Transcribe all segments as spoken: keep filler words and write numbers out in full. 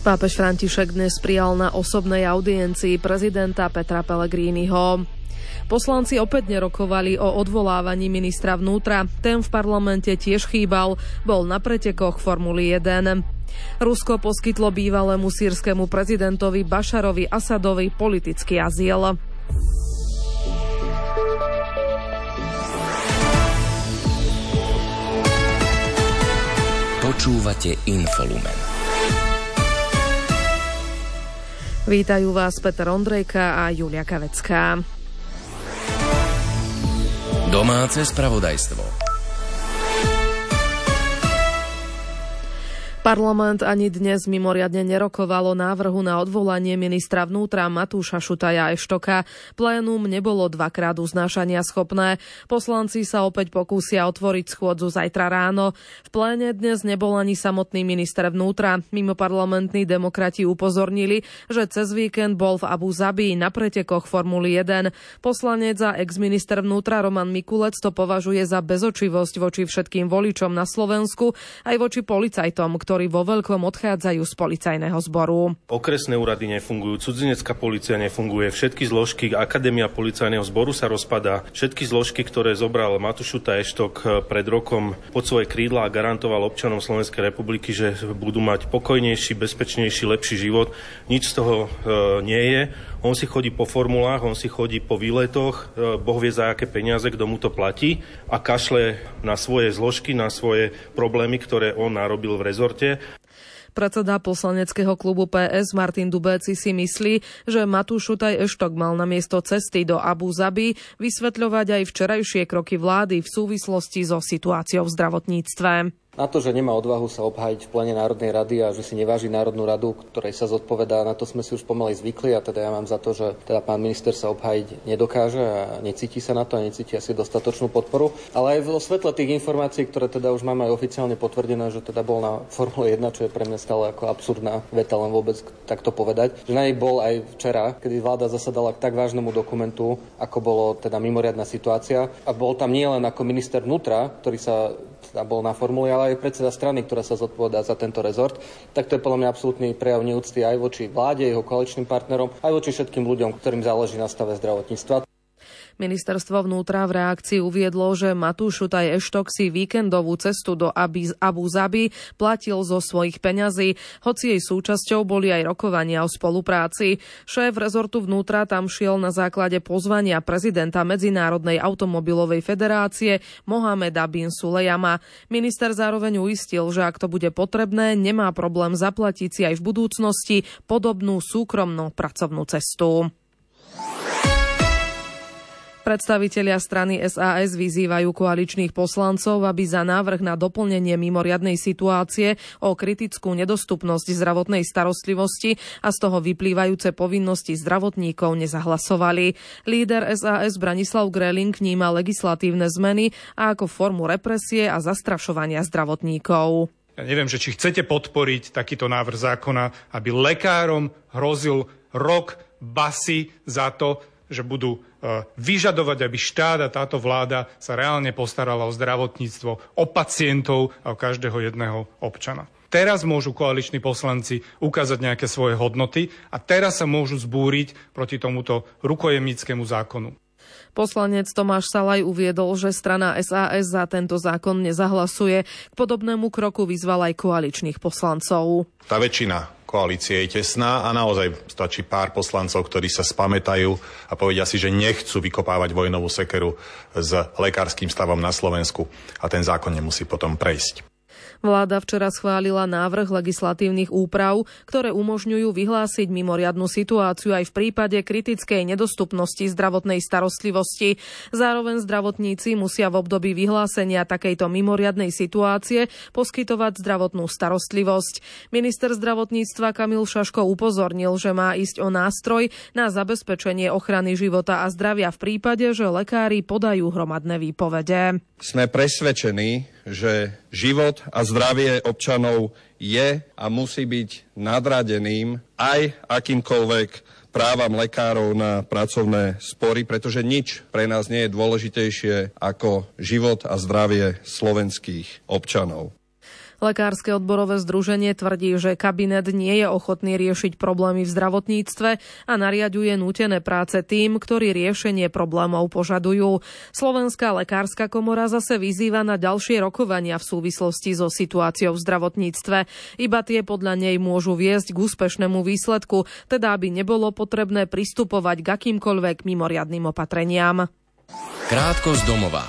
Pápež František dnes prijal na osobnej audiencii prezidenta Petra Pellegriniho. Poslanci opäť nerokovali o odvolávaní ministra vnútra. Ten v parlamente tiež chýbal, bol na pretekoch Formuly jeden. Rusko poskytlo bývalému sýrskému prezidentovi Bašarovi Asadovi politický azyl. Počúvate Infolumen. Vítajú vás Peter Ondrejka a Julia Kavecká. Domáce spravodajstvo. Parlament ani dnes mimoriadne nerokoval o návrhu na odvolanie ministra vnútra Matúša Šutaja Eštoka. Plénum nebolo dvakrát uznášania schopné. Poslanci sa opäť pokúsia otvoriť schôdzu zajtra ráno. V pléne dnes nebol ani samotný minister vnútra. Mimoparlamentní demokrati upozornili, že cez víkend bol v Abu Zabi na pretekoch Formuly jeden. Poslanec a ex-minister vnútra Roman Mikulec to považuje za bezočivosť voči všetkým voličom na Slovensku aj voči policajtom, ktorí ktorí vo veľkom odchádzajú z policajného zboru. Okresné úrady nefungujú, cudzinecká polícia nefunguje, všetky zložky, akadémia policajného zboru sa rozpadá, všetky zložky, ktoré zobral Matúš Šutaj Eštok pred rokom pod svoje krídla a garantoval občanom Slovenskej republiky, že budú mať pokojnejší, bezpečnejší, lepší život. Nič z toho e, nie je. On si chodí po formulách, on si chodí po výletoch, e, Boh vie za aké peniaze, kto mu to platí a kašle na svoje zložky, na svoje problémy, ktoré on narobil v rezorte. Predseda poslaneckého klubu pé es Martin Dubéci si myslí, že Matúš Šutaj Eštok mal namiesto cesty do Abu Zabi vysvetľovať aj včerajšie kroky vlády v súvislosti so situáciou v zdravotníctve. Na to, že nemá odvahu sa obhájiť v plene Národnej rady a že si neváži Národnú radu, ktorej sa zodpovedá, na to sme si už pomaly zvykli a teda ja mám za to, že teda pán minister sa obhájiť nedokáže a necíti sa na to a necíti asi dostatočnú podporu. Ale aj vo svetle tých informácií, ktoré teda už máme aj oficiálne potvrdené, že teda bol na Formule jeden, čo je pre mňa stále ako absurdná veta, len vôbec takto povedať. Že na nej bol aj včera, kedy vláda zasadala k tak vážnemu dokumentu, ako bolo teda mimoriadna situácia. A bol tam nielen ako minister vnútra, ktorý sa teda bol na Formule, ale aj predseda strany, ktorá sa zodpovedá za tento rezort, tak to je podľa mňa absolútny prejav neúcty aj voči vláde, jeho koaličným partnerom, aj voči všetkým ľuďom, ktorým záleží na stave zdravotníctva. Ministerstvo vnútra v reakcii uviedlo, že Matúš Šutaj Eštok si víkendovú cestu do Abu Zabi platil zo svojich peňazí, hoci jej súčasťou boli aj rokovania o spolupráci. Šéf rezortu vnútra tam šiel na základe pozvania prezidenta Medzinárodnej automobilovej federácie Mohameda bin Sulejama. Minister zároveň uistil, že ak to bude potrebné, nemá problém zaplatiť si aj v budúcnosti podobnú súkromnú pracovnú cestu. Predstavitelia strany es a es vyzývajú koaličných poslancov, aby za návrh na doplnenie mimoriadnej situácie o kritickú nedostupnosť zdravotnej starostlivosti a z toho vyplývajúce povinnosti zdravotníkov nezahlasovali. Líder es a es Branislav Greling vníma legislatívne zmeny a ako formu represie a zastrašovania zdravotníkov. Ja neviem, že či chcete podporiť takýto návrh zákona, aby lekárom hrozil rok basy za to, že budú vyžadovať, aby štát a táto vláda sa reálne postarala o zdravotníctvo, o pacientov a o každého jedného občana. Teraz môžu koaliční poslanci ukázať nejaké svoje hodnoty a teraz sa môžu zbúriť proti tomuto rukojemníckemu zákonu. Poslanec Tomáš Salaj uviedol, že strana es a es za tento zákon nezahlasuje. K podobnému kroku vyzval aj koaličných poslancov. Tá väčšina koalície je tesná a naozaj stačí pár poslancov, ktorí sa spamätajú a povedia si, že nechcú vykopávať vojnovú sekeru s lekárskym stavom na Slovensku a ten zákon nemusí potom prejsť. Vláda včera schválila návrh legislatívnych úprav, ktoré umožňujú vyhlásiť mimoriadnu situáciu aj v prípade kritickej nedostupnosti zdravotnej starostlivosti. Zároveň zdravotníci musia v období vyhlásenia takejto mimoriadnej situácie poskytovať zdravotnú starostlivosť. Minister zdravotníctva Kamil Šaško upozornil, že má ísť o nástroj na zabezpečenie ochrany života a zdravia v prípade, že lekári podajú hromadné výpovede. Sme presvedčení, že život a zdravie občanov je a musí byť nadradeným aj akýmkoľvek právam lekárov na pracovné spory, pretože nič pre nás nie je dôležitejšie ako život a zdravie slovenských občanov. Lekárske odborové združenie tvrdí, že kabinet nie je ochotný riešiť problémy v zdravotníctve a nariaďuje nútené práce tým, ktorí riešenie problémov požadujú. Slovenská lekárska komora zase vyzýva na ďalšie rokovania v súvislosti so situáciou v zdravotníctve. Iba tie podľa nej môžu viesť k úspešnému výsledku, teda aby nebolo potrebné pristupovať k akýmkoľvek mimoriadnym opatreniam. Krátko z domova.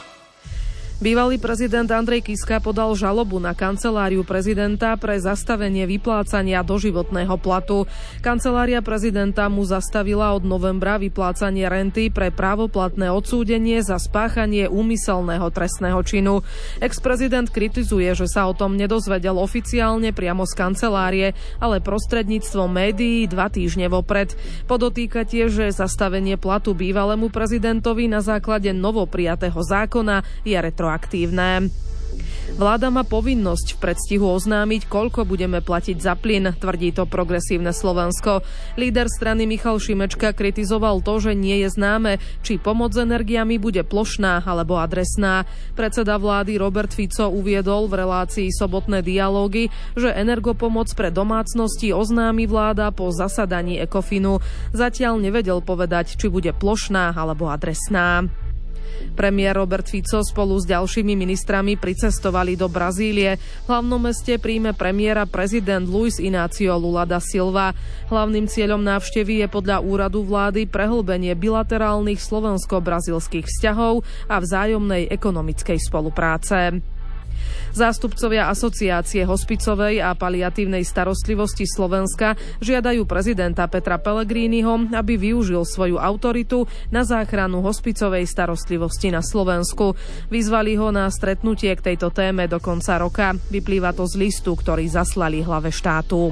Bývalý prezident Andrej Kiska podal žalobu na kanceláriu prezidenta pre zastavenie vyplácania doživotného platu. Kancelária prezidenta mu zastavila od novembra vyplácanie renty pre právoplatné odsúdenie za spáchanie úmyselného trestného činu. Ex-prezident kritizuje, že sa o tom nedozvedel oficiálne priamo z kancelárie, ale prostredníctvom médií dva týždne vopred. Podotýka tiež, že zastavenie platu bývalému prezidentovi na základe novoprijatého zákona je retro aktívne. Vláda má povinnosť v predstihu oznámiť, koľko budeme platiť za plyn, tvrdí to Progresívne Slovensko. Líder strany Michal Šimečka kritizoval to, že nie je známe, či pomoc s energiami bude plošná alebo adresná. Predseda vlády Robert Fico uviedol v relácii Sobotné dialógy, že energopomoc pre domácnosti oznámi vláda po zasadaní Ekofinu. Zatiaľ nevedel povedať, či bude plošná alebo adresná. Premiér Robert Fico spolu s ďalšími ministrami pricestovali do Brazílie. V hlavnom meste príjme premiéra prezident Luiz Inácio Lula da Silva. Hlavným cieľom návštevy je podľa úradu vlády prehlbenie bilaterálnych slovensko-brazílskych vzťahov a vzájomnej ekonomickej spolupráce. Zástupcovia Asociácie hospicovej a paliatívnej starostlivosti Slovenska žiadajú prezidenta Petra Pellegriniho, aby využil svoju autoritu na záchranu hospicovej starostlivosti na Slovensku. Vyzvali ho na stretnutie k tejto téme do konca roka. Vyplýva to z listu, ktorý zaslali hlave štátu.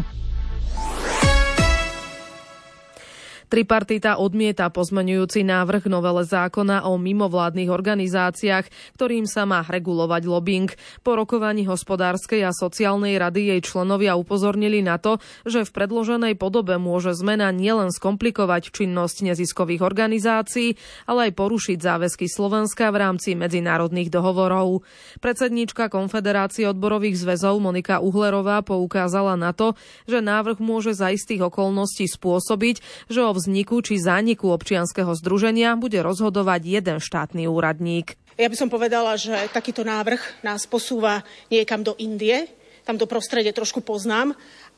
Tripartita odmieta pozmeňujúci návrh novele zákona o mimovládnych organizáciách, ktorým sa má regulovať lobbying. Po rokovaní hospodárskej a sociálnej rady jej členovia upozornili na to, že v predloženej podobe môže zmena nielen skomplikovať činnosť neziskových organizácií, ale aj porušiť záväzky Slovenska v rámci medzinárodných dohovorov. Predsedníčka Konfederácie odborových zväzov Monika Uhlerová poukázala na to, že návrh môže za istých okolností spôsobiť, že o vzniku či zániku občianskeho združenia bude rozhodovať jeden štátny úradník. Ja by som povedala, že takýto návrh nás posúva niekam do Indie. Tam to prostredie trošku poznám.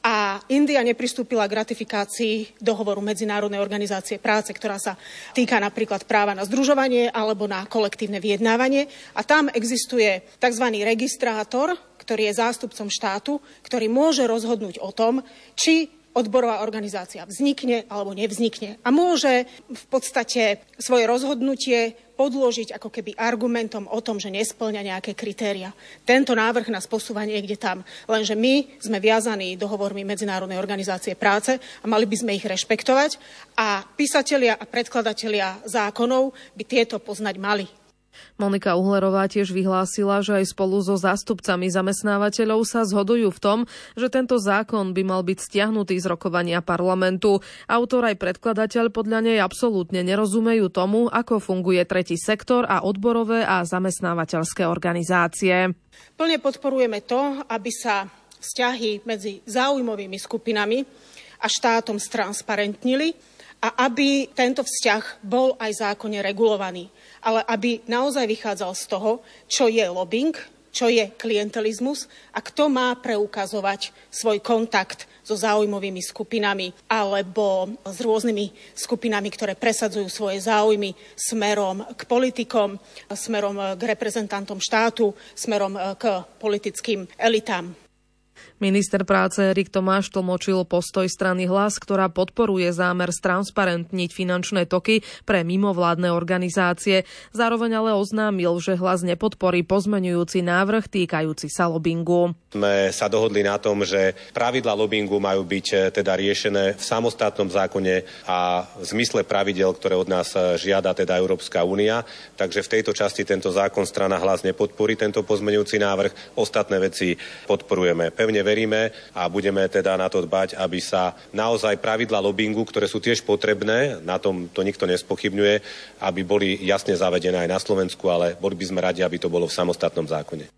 A India nepristúpila k ratifikácii dohovoru Medzinárodnej organizácie práce, ktorá sa týka napríklad práva na združovanie alebo na kolektívne vyjednávanie. A tam existuje tzv. Registrátor, ktorý je zástupcom štátu, ktorý môže rozhodnúť o tom, či odborová organizácia vznikne alebo nevznikne. A môže v podstate svoje rozhodnutie podložiť ako keby argumentom o tom, že nespĺňa nejaké kritéria. Tento návrh nás posúva niekde tam. Lenže my sme viazaní dohovormi Medzinárodnej organizácie práce a mali by sme ich rešpektovať a písatelia a predkladatelia zákonov by tieto poznať mali. Monika Uhlerová tiež vyhlásila, že aj spolu so zástupcami zamestnávateľov sa zhodujú v tom, že tento zákon by mal byť stiahnutý z rokovania parlamentu. Autor aj predkladateľ podľa nej absolútne nerozumejú tomu, ako funguje tretí sektor a odborové a zamestnávateľské organizácie. Plne podporujeme to, aby sa vzťahy medzi záujmovými skupinami a štátom stransparentnili a aby tento vzťah bol aj zákonne regulovaný. Ale aby naozaj vychádzal z toho, čo je lobbying, čo je klientelizmus a kto má preukazovať svoj kontakt so záujmovými skupinami alebo s rôznymi skupinami, ktoré presadzujú svoje záujmy smerom k politikom, smerom k reprezentantom štátu, smerom k politickým elitám. Minister práce Erik Tomáš tlmočil postoj strany Hlas, ktorá podporuje zámer stransparentniť finančné toky pre mimovládne organizácie. Zároveň ale oznámil, že Hlas nepodporí pozmeňujúci návrh týkajúci sa lobingu. Sme sa dohodli na tom, že pravidlá lobingu majú byť teda riešené v samostatnom zákone a v zmysle pravidel, ktoré od nás žiada teda Európska únia. Takže v tejto časti tento zákon strana Hlas nepodporí tento pozmeňujúci návrh. Ostatné veci podporujeme. Pevne veríme a budeme teda na to dbať, aby sa naozaj pravidlá lobingu, ktoré sú tiež potrebné, na tom to nikto nespochybňuje, aby boli jasne zavedené aj na Slovensku, ale boli by sme radi, aby to bolo v samostatnom zákone.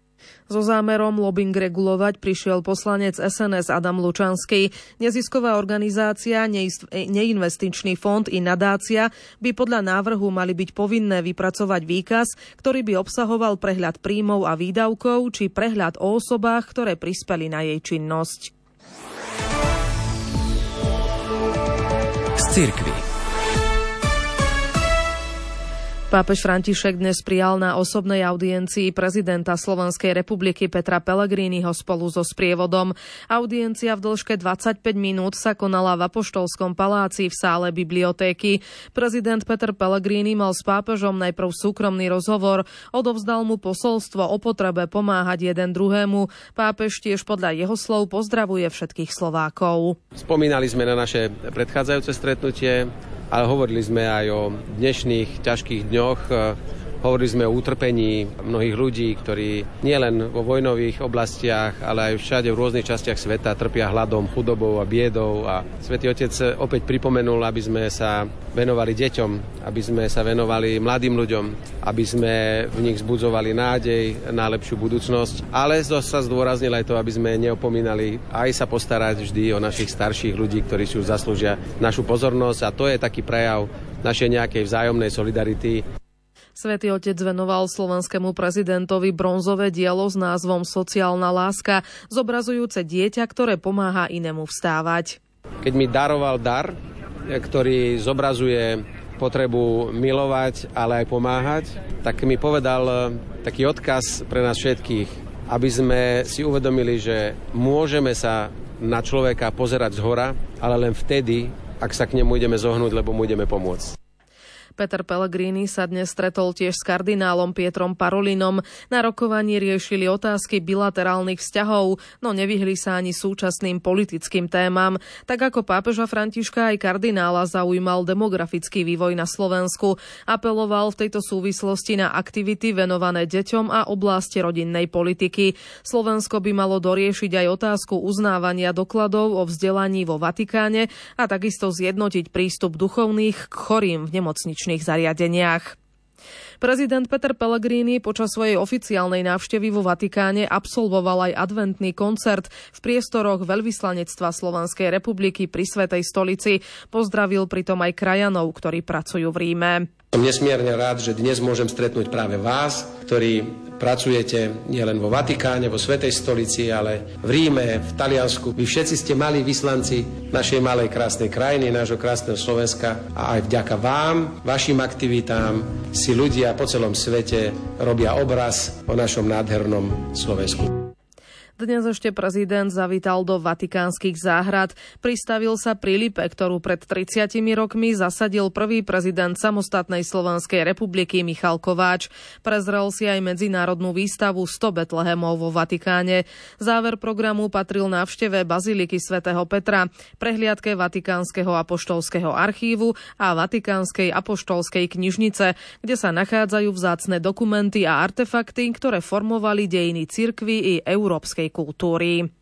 So zámerom lobbying regulovať prišiel poslanec es en es Adam Lučanský. Nezisková organizácia, neinvestičný fond i nadácia by podľa návrhu mali byť povinné vypracovať výkaz, ktorý by obsahoval prehľad príjmov a výdavkov či prehľad o osobách, ktoré prispeli na jej činnosť. Z cirkvi. Pápež František dnes prijal na osobnej audiencii prezidenta Slovenskej republiky Petra Pellegriniho spolu so sprievodom. Audiencia v dĺžke dvadsaťpäť minút sa konala v Apoštolskom paláci v sále bibliotéky. Prezident Peter Pellegrini mal s pápežom najprv súkromný rozhovor, odovzdal mu posolstvo o potrebe pomáhať jeden druhému. Pápež tiež podľa jeho slov pozdravuje všetkých Slovákov. Spomínali sme na naše predchádzajúce stretnutie, ale hovorili sme aj o dnešných ťažkých dňoch. Hovorili sme o utrpení mnohých ľudí, ktorí nielen vo vojnových oblastiach, ale aj všade v rôznych častiach sveta trpia hladom, chudobou a biedou. A Svätý Otec opäť pripomenul, aby sme sa venovali deťom, aby sme sa venovali mladým ľuďom, aby sme v nich vzbudzovali nádej na lepšiu budúcnosť. Ale sa zdôraznil aj to, aby sme neopomínali aj sa postarať vždy o našich starších ľudí, ktorí si už zaslúžia našu pozornosť. A to je taký prejav našej nejakej vzájomnej solidarity. Svätý Otec venoval slovenskému prezidentovi bronzové dielo s názvom Sociálna láska, zobrazujúce dieťa, ktoré pomáha inému vstávať. Keď mi daroval dar, ktorý zobrazuje potrebu milovať, ale aj pomáhať, tak mi povedal taký odkaz pre nás všetkých, aby sme si uvedomili, že môžeme sa na človeka pozerať zhora, ale len vtedy, ak sa k nemu ideme zohnúť, lebo mu ideme pomôcť. Peter Pellegrini sa dnes stretol tiež s kardinálom Pietrom Parolinom. Na rokovaní riešili otázky bilaterálnych vzťahov, no nevyhli sa ani súčasným politickým témam. Tak ako pápeža Františka aj kardinála zaujímal demografický vývoj na Slovensku. Apeloval v tejto súvislosti na aktivity venované deťom a oblasti rodinnej politiky. Slovensko by malo doriešiť aj otázku uznávania dokladov o vzdelaní vo Vatikáne a takisto zjednotiť prístup duchovných k chorým v nemocničných zariadeniach. Prezident Peter Pellegrini počas svojej oficiálnej návštevy vo Vatikáne absolvoval aj adventný koncert v priestoroch Veľvyslanectva Slovenskej republiky pri Svätej stolici. Pozdravil pritom aj krajanov, ktorí pracujú v Ríme. Som nesmierne rád, že dnes môžem stretnúť práve vás, ktorí pracujete nielen vo Vatikáne, vo Svätej stolici, ale v Ríme, v Taliansku. Vy všetci ste malí vyslanci našej malej krásnej krajiny, nášho krásneho Slovenska a aj vďaka vám, vašim aktivitám si ľudia po celom svete robia obraz o našom nádhernom Slovensku. Dnes ešte prezident zavítal do vatikánskych záhrad. Pristavil sa pri lipe, ktorú pred tridsiatimi rokmi zasadil prvý prezident samostatnej Slovenskej republiky Michal Kováč. Prezrel si aj medzinárodnú výstavu sto Betlehemov vo Vatikáne. Záver programu patril návšteve baziliky svätého Petra, prehliadke Vatikánskeho apoštolského archívu a Vatikánskej apoštolskej knižnice, kde sa nachádzajú vzácne dokumenty a artefakty, ktoré formovali dejiny cirkvi i európskej kultúry.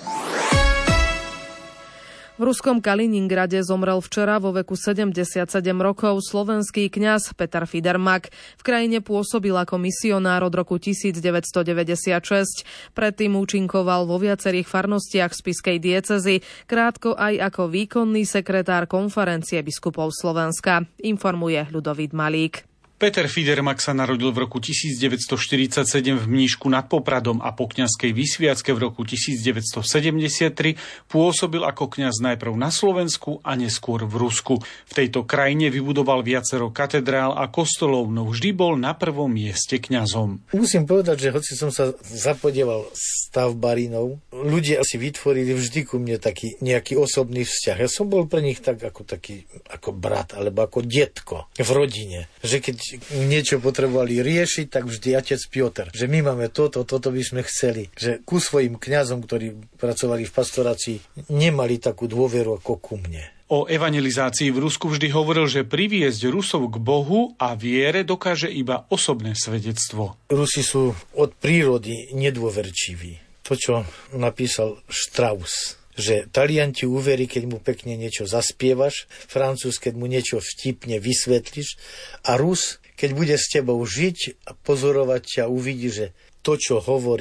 V ruskom Kaliningrade zomrel včera vo veku sedemdesiatsedem rokov slovenský kňaz Peter Fidermak. V krajine pôsobil ako misionár od roku devätnásťstodeväťdesiatšesť. Predtým účinkoval vo viacerých farnostiach spišskej diecézy, krátko aj ako výkonný sekretár konferencie biskupov Slovenska, informuje Ľudovít Malík. Peter Fidermak sa narodil v roku devätnásťstoštyridsaťsedem v Mníšku nad Popradom a po kňazskej vysviacke v roku devätnásťstosedemdesiattri pôsobil ako kňaz najprv na Slovensku a neskôr v Rusku. V tejto krajine vybudoval viacero katedrál a kostolov, no vždy bol na prvom mieste kňazom. Musím povedať, že hoci som sa zapodieval stavbarinov, ľudia si vytvorili vždy ku mne taký nejaký osobný vzťah. Ja som bol pre nich tak ako taký ako brat alebo ako detko v rodine, že keď niečo potrebovali riešiť, tak vždy otec Piotr, že my máme toto, toto by sme chceli. Že ku svojim kňazom, ktorí pracovali v pastorácii, nemali takú dôveru ako ku mne. O evangelizácii v Rusku vždy hovoril, že priviesť Rusov k Bohu a viere dokáže iba osobné svedectvo. Rusi sú od prírody nedôverčiví. To, čo napísal Strauss, že Talian ti uverí, keď mu pekne niečo zaspievaš, Francúz, keď mu niečo vtipne vysvetlíš, a Rus, keď bude s tebou žiť a pozorovať ťa, uvidí, že to, čo hovoríš,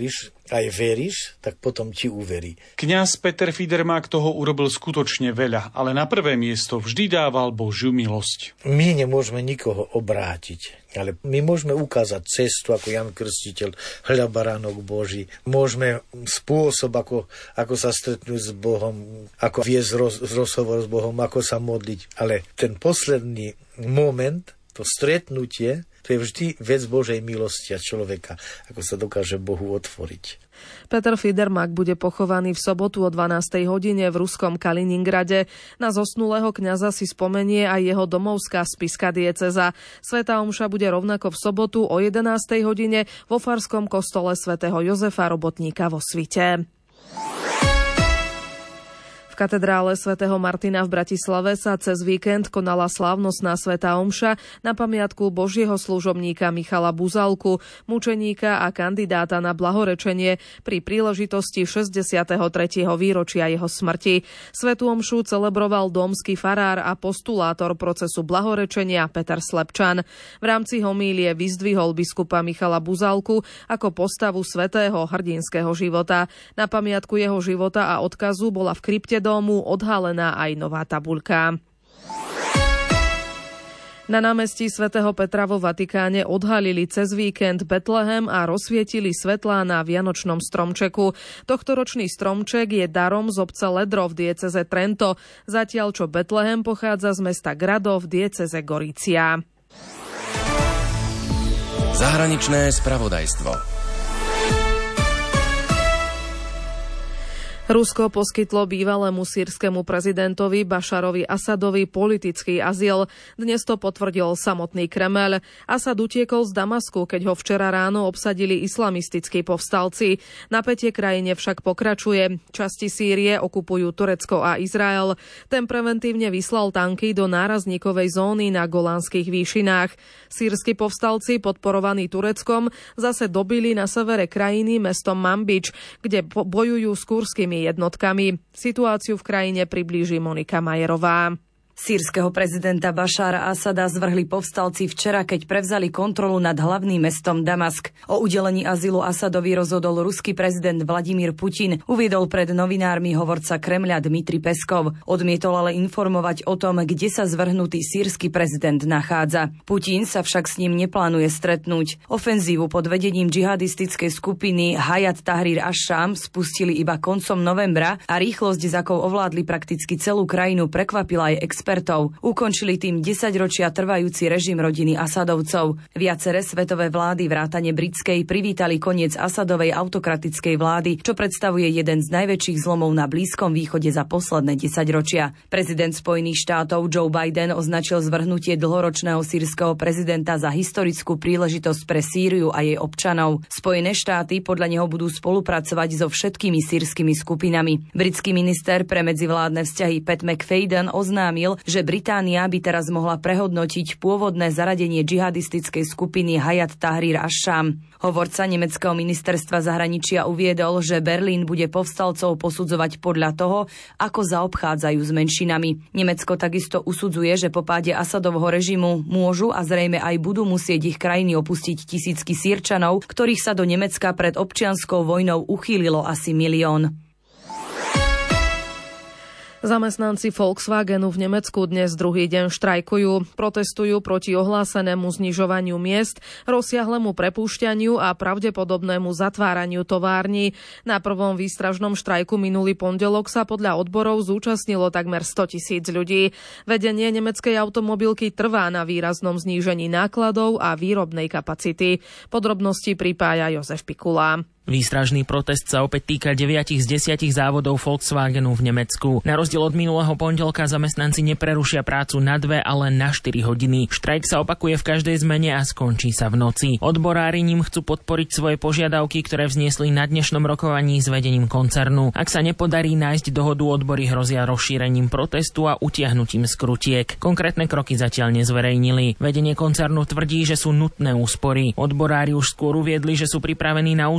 aj veríš, tak potom ti uverí. Kňaz Peter Fidermák toho urobil skutočne veľa, ale na prvé miesto vždy dával Božiu milosť. My nemôžeme nikoho obrátiť, ale my môžeme ukázať cestu, ako Jan Krstiteľ, hľa baránok Boží. Môžeme spôsob, ako, ako sa stretnúť s Bohom, ako viesť roz, rozhovor s Bohom, ako sa modliť. Ale ten posledný moment, to stretnutie, to je vždy vec Božej milosti a človeka, ako sa dokáže Bohu otvoriť. Peter Fidermák bude pochovaný v sobotu o dvanástej hodine v ruskom Kaliningrade. Na zosnulého kňaza si spomenie aj jeho domovská spišská diecéza. Svätá omša bude rovnako v sobotu o jedenástej hodine vo farskom kostole svätého Jozefa Robotníka vo Svite. V katedrále svätého Martina v Bratislave sa cez víkend konala slávnostná svätá omša na pamiatku Božieho služobníka Michala Buzalku, mučeníka a kandidáta na blahorečenie pri príležitosti šesťdesiateho tretieho výročia jeho smrti. Svätú omšu celebroval dómsky farár a postulátor procesu blahorečenia Peter Slepčan. V rámci homílie vyzdvihol biskupa Michala Buzalku ako postavu svätého hrdinského života. Na pamiatku jeho života a odkazu bola v krypte domu odhalená aj nová tabuľka. Na námestí svätého Petra vo Vatikáne odhalili cez víkend Betlehem a rozsvietili svetlá na vianočnom stromčeku. Tohtoročný stromček je darom z obce Ledro v dieceze Trento, zatiaľ čo Betlehem pochádza z mesta Grado v dieceze Gorizia. Zahraničné spravodajstvo. Rusko poskytlo bývalému sýrskému prezidentovi Bašarovi Asadovi politický azyl. Dnes to potvrdil samotný Kremeľ. Asad utiekol z Damasku, keď ho včera ráno obsadili islamistickí povstalci. Napätie krajine však pokračuje. Časti Sýrie okupujú Turecko a Izrael. Ten preventívne vyslal tanky do nárazníkovej zóny na Golánskych výšinách. Sýrski povstalci, podporovaní Tureckom, zase dobili na severe krajiny mestom Manbič, kde bojujú s kurskými jednotkami. Situáciu v krajine priblíži Monika Majerová. Sýrskeho prezidenta Bašára Asada zvrhli povstalci včera, keď prevzali kontrolu nad hlavným mestom Damask. O udelení azylu Asadovi rozhodol ruský prezident Vladimír Putin, uviedol pred novinármi hovorca Kremľa Dmitri Peskov. Odmietol ale informovať o tom, kde sa zvrhnutý sýrsky prezident nachádza. Putin sa však s ním neplánuje stretnúť. Ofenzívu pod vedením džihadistickej skupiny Hayat Tahrir Ash-Sham spustili iba koncom novembra a rýchlosť, s akou ovládli prakticky celú krajinu, prekvapila aj expertov. Ukončili tým desaťročia trvajúci režim rodiny Asadovcov. Viaceré svetové vlády vrátane britskej privítali koniec Asadovej autokratickej vlády, čo predstavuje jeden z najväčších zlomov na Blízkom východe za posledné desaťročia. Prezident Spojených štátov Joe Biden označil zvrhnutie dlhoročného sýrskeho prezidenta za historickú príležitosť pre Sýriu a jej občanov. Spojené štáty podľa neho budú spolupracovať so všetkými sýrskymi skupinami. Britský minister pre medzivládne vzťahy Pat McFadden oznámil, že Británia by teraz mohla prehodnotiť pôvodné zaradenie džihadistickej skupiny Hayat Tahrir Ash-Sham. Hovorca nemeckého ministerstva zahraničia uviedol, že Berlín bude povstalcov posudzovať podľa toho, ako zaobchádzajú s menšinami. Nemecko takisto usudzuje, že po páde Asadovho režimu môžu a zrejme aj budú musieť ich krajiny opustiť tisícky Sýrčanov, ktorých sa do Nemecka pred občianskou vojnou uchýlilo asi milión. Zamestnanci Volkswagenu v Nemecku dnes druhý deň štrajkujú. Protestujú proti ohlásenému znižovaniu miest, rozsiahlemu prepúšťaniu a pravdepodobnému zatváraniu tovární. Na prvom výstražnom štrajku minulý pondelok sa podľa odborov zúčastnilo takmer stotisíc ľudí. Vedenie nemeckej automobilky trvá na výraznom znížení nákladov a výrobnej kapacity. Podrobnosti pripája Jozef Pikula. Výstražný protest sa opäť týka deviatich z desiatich závodov Volkswagenu v Nemecku. Na rozdiel od minulého pondelka zamestnanci neprerušia prácu na dve, ale na štyri hodiny. Štrajk sa opakuje v každej zmene a skončí sa v noci. Odborári ním chcú podporiť svoje požiadavky, ktoré vzniesli na dnešnom rokovaní s vedením koncernu. Ak sa nepodarí nájsť dohodu, odbory hrozia rozšírením protestu a utiahnutím skrutiek. Konkrétne kroky zatiaľ nezverejnili. Vedenie koncernu tvrdí, že sú nutné úspory. Odborári už skôr uviedli, že sú pripravení na ústupky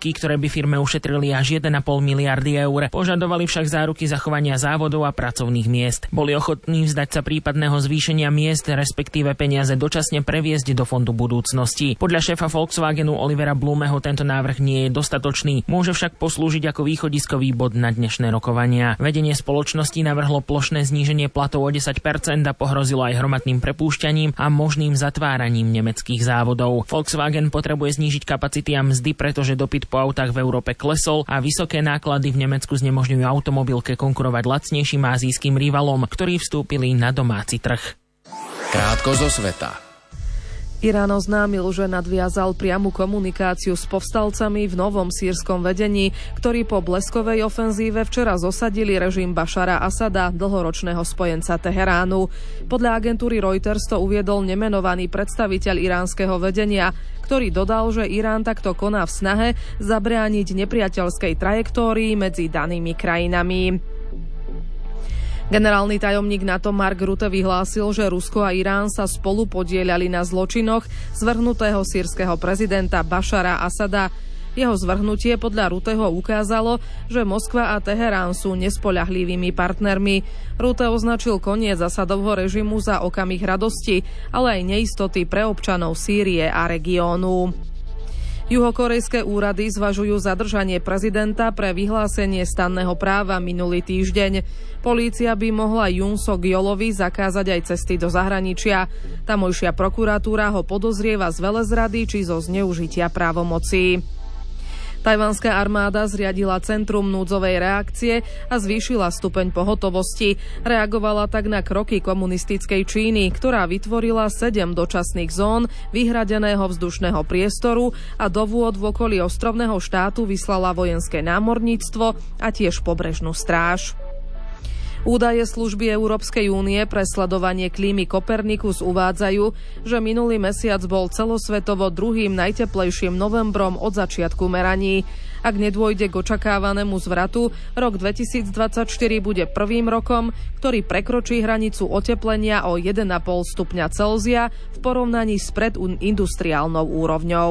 zisky, ktoré by firme ušetrili až jeden a pol miliardy eur. Požadovali však záruky zachovania závodov a pracovných miest. Boli ochotní vzdať sa prípadného zvýšenia miest, respektíve peniaze dočasne previesť do fondu budúcnosti. Podľa šéfa Volkswagenu Olivera Blumeho tento návrh nie je dostatočný, môže však poslúžiť ako východiskový bod na dnešné rokovania. Vedenie spoločnosti navrhlo plošné zníženie platov o desať percent a pohrozilo aj hromadným prepúšťaním a možným zatváraním nemeckých závodov. Volkswagen potrebuje znížiť kapacity a mzdy, pretože dopyt po autách v Európe klesol a vysoké náklady v Nemecku znemožňujú automobilke konkurovať lacnejším ázijským rivalom, ktorí vstúpili na domáci trh. Krátko zo sveta. Irán oznámil, že nadviazal priamu komunikáciu s povstalcami v novom sýrskom vedení, ktorí po bleskovej ofenzíve včera zosadili režim Bašara Asada, dlhoročného spojenca Teheránu. Podľa agentúry Reuters to uviedol nemenovaný predstaviteľ iránskeho vedenia, ktorý dodal, že Irán takto koná v snahe zabrániť nepriateľskej trajektórii medzi danými krajinami. Generálny tajomník NATO Mark Rutte vyhlásil, že Rusko a Irán sa spolu podieľali na zločinoch zvrhnutého sýrskeho prezidenta Bašara Asada. Jeho zvrhnutie podľa Rutteho ukázalo, že Moskva a Teherán sú nespoľahlivými partnermi. Rutte označil koniec Asadovho režimu za okamih radosti, ale aj neistoty pre občanov Sýrie a regiónu. Juhokorejské úrady zvažujú zadržanie prezidenta pre vyhlásenie stanného práva minulý týždeň. Polícia by mohla Yoon Suk-yeolovi zakázať aj cesty do zahraničia. Tamojšia prokuratúra ho podozrieva z velezrady či zo zneužitia právomocí. Tajvanská armáda zriadila centrum núdzovej reakcie a zvýšila stupeň pohotovosti. Reagovala tak na kroky komunistickej Číny, ktorá vytvorila sedem dočasných zón vyhradeného vzdušného priestoru a do vôd v okolí ostrovného štátu vyslala vojenské námorníctvo a tiež pobrežnú stráž. Údaje služby Európskej únie pre sledovanie klímy Copernicus uvádzajú, že minulý mesiac bol celosvetovo druhým najteplejším novembrom od začiatku meraní. Ak nedôjde k očakávanému zvratu, rok dvetisícdvadsaťštyri bude prvým rokom, ktorý prekročí hranicu oteplenia o jeden a pol stupňa Celzia v porovnaní s predindustriálnou úrovňou.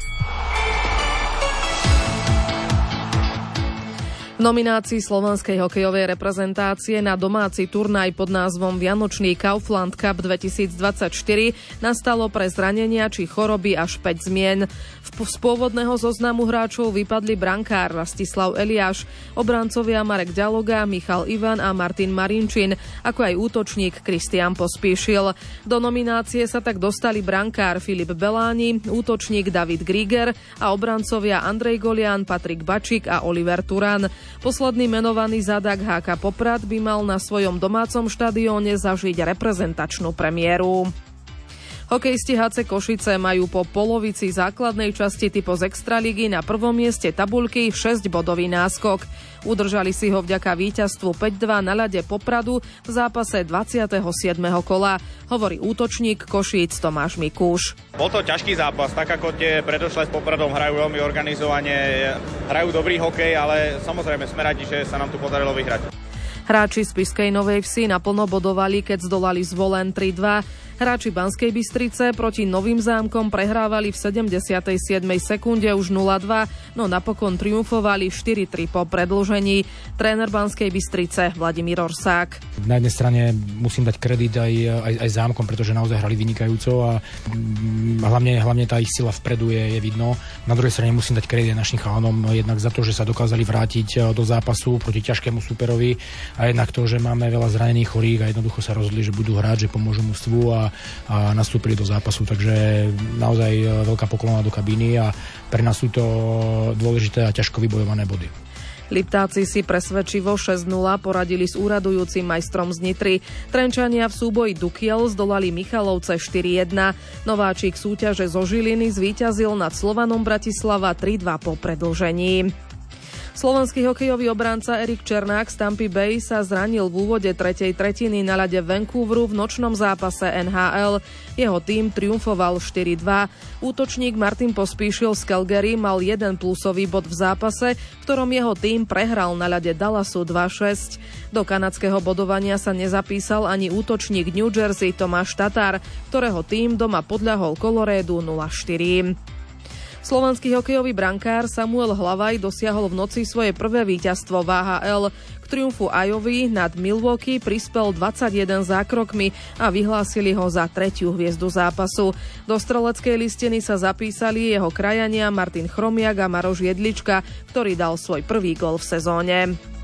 V nominácii slovenskej hokejovej reprezentácie na domáci turnaj pod názvom Vianočný Kaufland Cup dvetisícdvadsaťštyri nastalo pre zranenia či choroby až päť zmien. Z pôvodného zoznamu hráčov vypadli brankár Rastislav Eliáš, obrancovia Marek Ďaloga, Michal Ivan a Martin Marinčin, ako aj útočník Kristián Pospíšil. Do nominácie sa tak dostali brankár Filip Beláni, útočník David Grieger a obrancovia Andrej Golian, Patrik Bačík a Oliver Turan. Posledný menovaný Zadak há ká Poprad by mal na svojom domácom štadióne zažiť reprezentačnú premiéru. Hokejisti há cé Košice majú po polovici základnej časti typu z Extraligy na prvom mieste tabuľky šesťbodový náskok. Udržali si ho vďaka víťazstvu päť dva na ľade Popradu v zápase dvadsiateho siedmeho kola, hovorí útočník Košíc Tomáš Mikúš. Bol to ťažký zápas, tak ako tie predošlé s Popradom hrajú veľmi organizovane, hrajú dobrý hokej, ale samozrejme sme radi, že sa nám tu podarilo vyhrať. Hráči z Spišskej Novej Vsi naplno bodovali, keď zdolali Zvolen tri dva. Hráči Banskej Bystrice proti Novým Zámkom prehrávali v sedemdesiatej siedmej sekunde už nula dva, no napokon triumfovali štyri tri po predĺžení. Tréner Banskej Bystrice Vladimír Orsák. Na jednej strane musím dať kredit aj, aj, aj Zámkom, pretože naozaj hrali vynikajúco a hlavne, hlavne tá ich sila vpredu je, je vidno. Na druhej strane musím dať kredit našim chalanom, jednak za to, že sa dokázali vrátiť do zápasu proti ťažkému súperovi a jednak to, že máme veľa zranených chorých a jednoducho sa rozhodli, že budú hrať, že pomôžu mužstvu a a nastúpili do zápasu, takže naozaj veľká poklona do kabíny a pre nás sú to dôležité a ťažko vybojované body. Liptáci si presvedčivo šesť nula poradili s úradujúcim majstrom z Nitry. Trenčania v súboji Dukiel zdolali Michalovce štyri jedna. Nováčik súťaže zo Žiliny zvíťazil nad Slovanom Bratislava tri dva po predĺžení. Slovenský hokejový obranca Erik Černák z Tampy Bay sa zranil v úvode tretej tretiny na ľade Vancouveru v nočnom zápase en há el. Jeho tím triumfoval štyri dva. Útočník Martin Pospíšil z Calgary mal jeden plusový bod v zápase, v ktorom jeho tím prehral na ľade Dallasu dva šesť. Do kanadského bodovania sa nezapísal ani útočník New Jersey Tomáš Tatar, ktorého tím doma podľahol Colorédu nula štyri. Slovenský hokejový brankár Samuel Hlavaj dosiahol v noci svoje prvé víťazstvo v á há el. K triumfu Iowa nad Milwaukee prispel dvadsaťjeden zákrokmi a vyhlásili ho za tretiu hviezdu zápasu. Do streleckej listiny sa zapísali jeho krajania Martin Chromiak a Maroš Jedlička, ktorý dal svoj prvý gól v sezóne.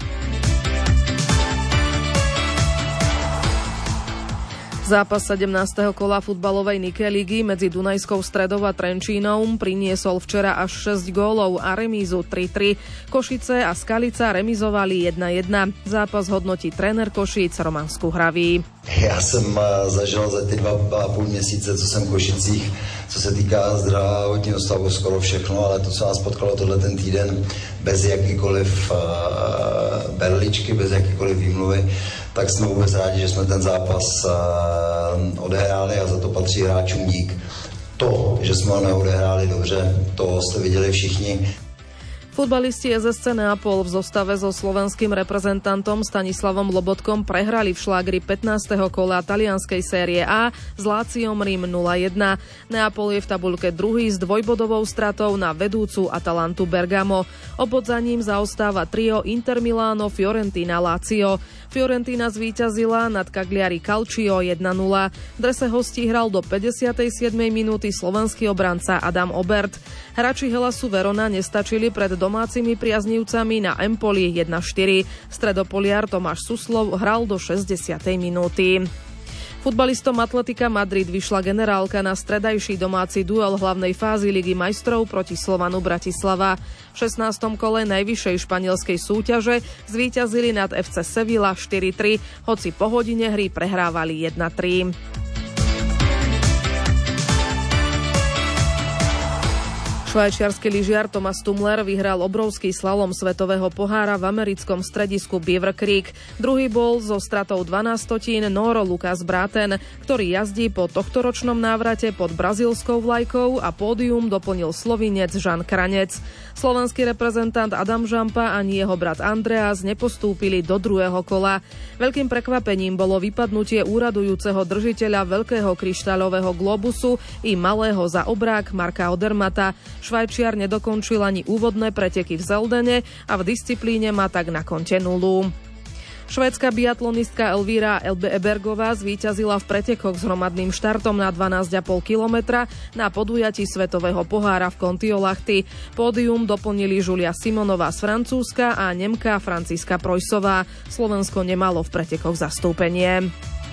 Zápas sedemnásteho kola futbalovej Nike ligy medzi Dunajskou Stredou a Trenčínom priniesol včera až šesť gólov a remízu tri tri. Košice a Skalica remizovali jedna jedna. Zápas hodnotí tréner Košíc Roman Skuhravý. Já jsem zažil za ty dva a půl měsíce, co jsem v Košicích, co se týká zdravotního stavu, skoro všechno, ale to, co nás potkalo tohle ten týden, bez jakýkoliv uh, berličky, bez jakýkoliv výmluvy, tak jsme vůbec rádi, že jsme ten zápas uh, odehráli a za to patří hráčům dík. To, že jsme ho neodehráli dobře, to jste viděli všichni. Futbalisti es es cé Neapol v zostave so slovenským reprezentantom Stanislavom Lobotkom prehrali v šlágri pätnásteho kola talianskej série A s Láciom Rím nula jedna. Neapol je v tabuľke druhý s dvojbodovou stratou na vedúcu Atalantu Bergamo. O bod za ním zaostáva trio Inter Milano, Fiorentina, Lazio. Fiorentina zvíťazila nad Cagliari Calcio jedna nula. V drese hostí hral do päťdesiatej siedmej minúty slovenský obranca Adam Obert. Hráči Helasu Verona nestačili pred domácimi priaznivcami na Empoli jedna štyri. Stredopoliar Tomáš Suslov hral do šesťdesiatej minúty. Futbalistom Atletika Madrid vyšla generálka na stredajší domáci duel hlavnej fázy Ligy majstrov proti Slovanu Bratislava. V šestnástom kole najvyššej španielskej súťaže zvíťazili nad ef cé Sevilla štyri tri, hoci po hodine hry prehrávali jedna tri. Švajčiarsky lyžiar Thomas Tummler vyhral obrovský slalom svetového pohára v americkom stredisku Beaver Creek. Druhý bol so stratou dvanásť Noro Lucas Braten, ktorý jazdí po tohtoročnom návrate pod brazílskou vlajkou, a pódium doplnil Slovinec Žan Kranec. Slovenský reprezentant Adam Žampa ani jeho brat Andreas nepostúpili do druhého kola. Veľkým prekvapením bolo vypadnutie úradujúceho držiteľa veľkého kryštáľového globusu i malého za obrák Marka Odermata. Švajčiar nedokončil ani úvodné preteky v Zeldene a v disciplíne má tak na konte nulu. Švédska biatlonistka Elvíra Ebergová zvíťazila v pretekoch s hromadným štartom na dvanásť a pol kilometra na podujatí svetového pohára v Kontiolahti. Pódium doplnili Julia Simonová z Francúzska a Nemka Franciska Projsová. Slovensko nemalo v pretekoch zastúpenie.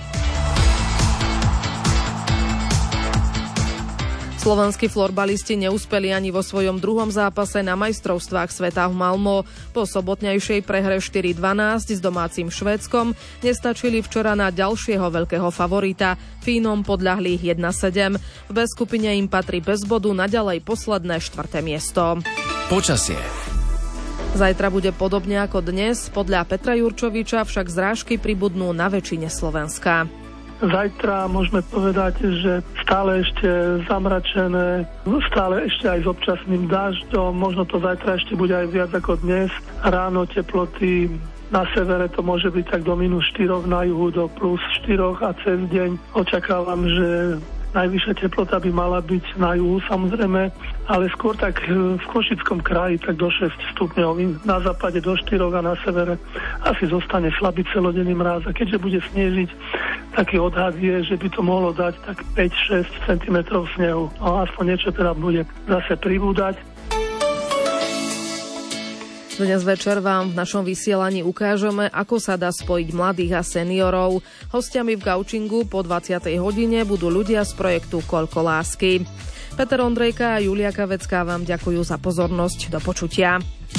Slovenskí florbalisti neúspeli ani vo svojom druhom zápase na majstrovstvách sveta v Malmö. Po sobotnejšej prehre štyri dvanásť s domácim Švédskom nestačili včera na ďalšieho veľkého favorita. Fínom podľahli jedna sedem. V B skupine im patrí bez bodu naďalej posledné štvrté miesto. Počasie. Zajtra bude podobne ako dnes, podľa Petra Jurčoviča však zrážky pribudnú na väčšine Slovenska. Zajtra môžeme povedať, že stále ešte zamračené, stále ešte aj s občasným dažďom, možno to zajtra ešte bude aj viac ako dnes. Ráno teploty na severe to môže byť tak do minus štyri, na juhu do plus štyri a cez deň očakávam, že najvyššia teplota by mala byť na juhu samozrejme, ale skôr tak v Košickom kraji tak do šesť stupňov, na západe do štyri a na severe asi zostane slabý celodenný mráz. A keďže bude snežiť, taký odhad je, že by to mohlo dať tak päť až šesť centimetrov snehu. No aspoň niečo teda bude zase pribúdať. Dnes večer vám v našom vysielaní ukážeme, ako sa dá spojiť mladých a seniorov. Hostiami v Gaučingu po dvadsiatej hodine budú ľudia z projektu Koľko lásky. Peter Ondrejka a Julia Kavecká vám ďakujú za pozornosť. Do počutia.